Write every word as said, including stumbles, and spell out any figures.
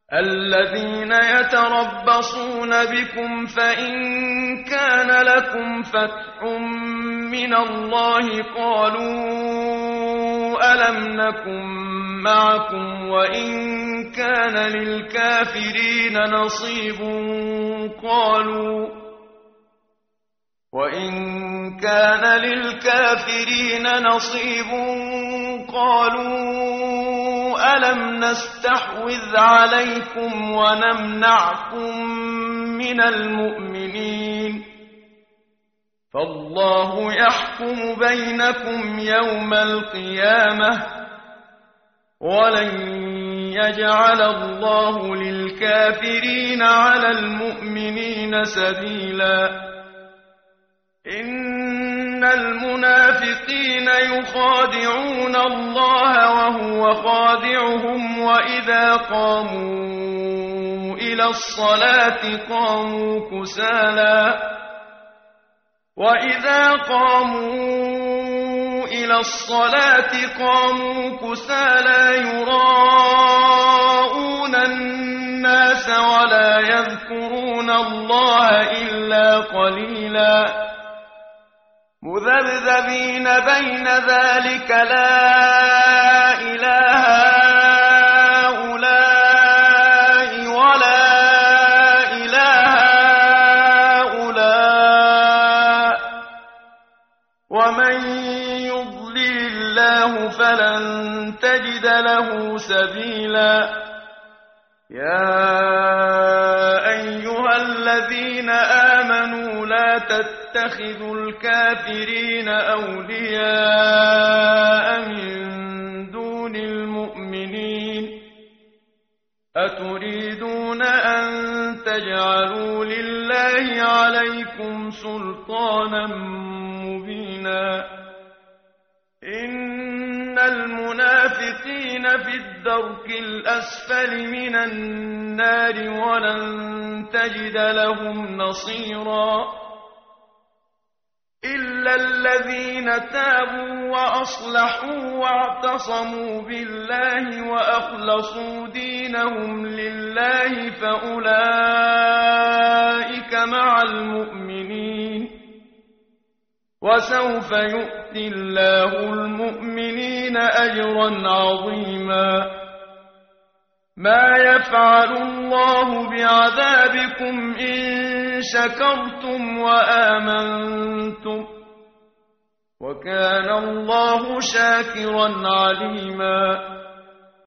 الذين يتربصون بكم فإن كان لكم فتح من الله قالوا ألم نكن معكم وإن كان للكافرين نصيب قالوا وإن كان للكافرين نصيب قالوا ألم نستحوذ عليكم ونمنعكم من المؤمنين فالله يحكم بينكم يوم القيامة ولن يجعل الله للكافرين على المؤمنين سبيلا إن المنافقين يخادعون الله وهو خادعهم وإذا قاموا إلى الصلاة قاموا كسالى وإذا قاموا إلى الصلاة قاموا كسالى يراءون الناس ولا يذكرون الله إلا قليلا مذبذبين بين ذلك لا إله هؤلاء ولا إله هؤلاء ومن يضلل الله فلن تجد له سبيلا يا أيها الذين آمنوا لا تتخذوا الكافرين أولياء من دون المؤمنين أتريدون أن تجعلوا لله عليكم سلطانا مبينا إن المنافقين في الدرك الأسفل من النار ولن تجد لهم نصيرا إلا الذين تابوا وأصلحوا واعتصموا بالله وأخلصوا دينهم لله فأولئك مع المؤمنين وسوف يؤتي الله المؤمنين أجرا عظيما ما يفعل الله بعذابكم إن شكرتم وآمنتم وكان الله شاكرا عليما